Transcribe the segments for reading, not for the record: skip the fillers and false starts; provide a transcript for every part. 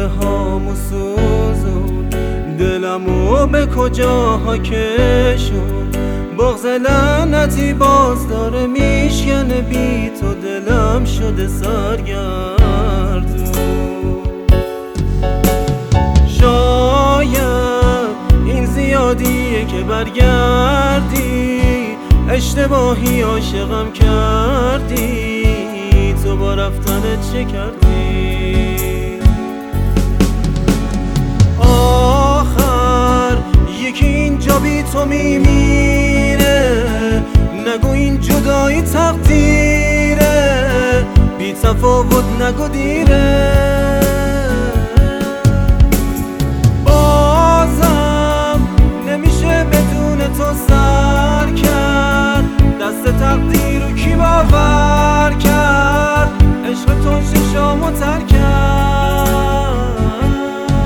روزه هامو سوزون، دلمو به کجاها کشون. بغض لعنتی باز داره میشکنه، بی تو دلم شده سرگردون. شاید این زیادیه که برگردی، اشتباهی عاشقم کردی، تو با رفتنت چه کردی؟ آخر یکی اینجا بی تو میمیره، نگو این جدایی تقدیره، بی تفاوت نگو دیره. بازم نمیشه بدون تو سر کرد، دست تقدیر رو کی باور کرد؟ عشق تو ششامو تر کرد.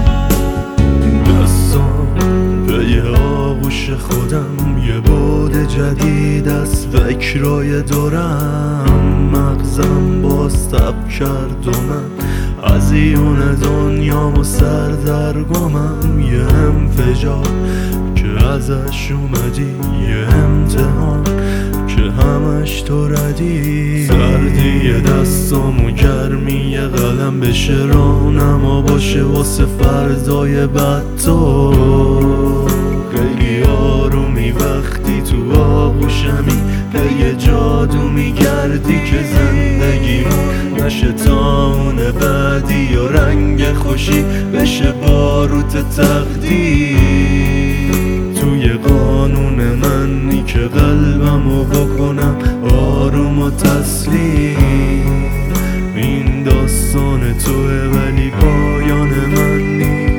دستم به آغوش خودم یه بعد جدید از فکرای دارم، مغزم باز تب کرد و من از ایون دنیام و سردرگمم. یه انفجار که ازش اومدی، یه امتحان که همش تو ردی، سردی دستام و گرمی قلم بشه رانما باشه واسه فردای بد. تو خیلی آرومی وقتی تو آغوشمی، پی جادو میگردی که زندگیمون نشه تا اون بعدی و رنگ خوشی بشه باروت تقدیر. توی قانون منی که قلبمو بکنم آروم و تسلیم، این داستان توه ولی پایان من نی.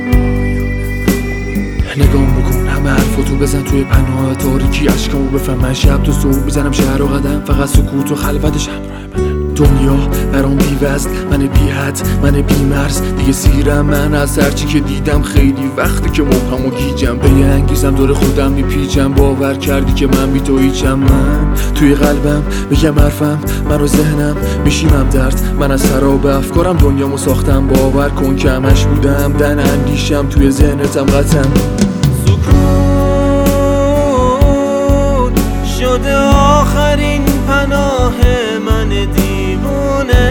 نگام بکن همه حرفاتو بزن توی پناه تاریکی، عشقامو بفهم من شب تو صبح میزنم شهر و قدم، فقط سکوت و خلوتش همراه منه. دنیا برام بی وزن، من بی حد، من بی مرز، دیگه سیرم من از هرچی که دیدم. خیلی وقتی که مبهم و گیجم، به یه انگیزم دور خودم میپیچم. باور کردی که من بی تو هیچم، من توی قلبم میگم حرفم، من رو ذهنم میشیمم درد، من از خراب افکارم دنیامو ساختم. باور کن که همش بودم دن اندیشم، توی ذهنتم قطعم. سکوت شده آخرین پناه من دیوونه،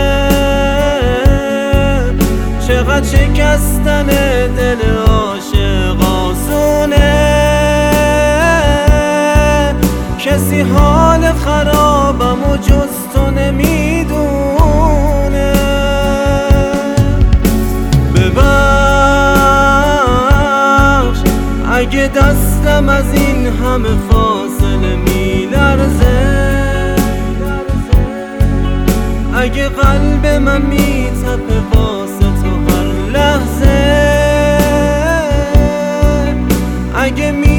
چقدر شکستن دل عاشق آسونه. کسی حال خرابم و جز تو نمیدونه. ببخش اگه دستم از این همه فاصله میلرزه، اگه قلب من میتپه واسه تو هر لحظه، اگه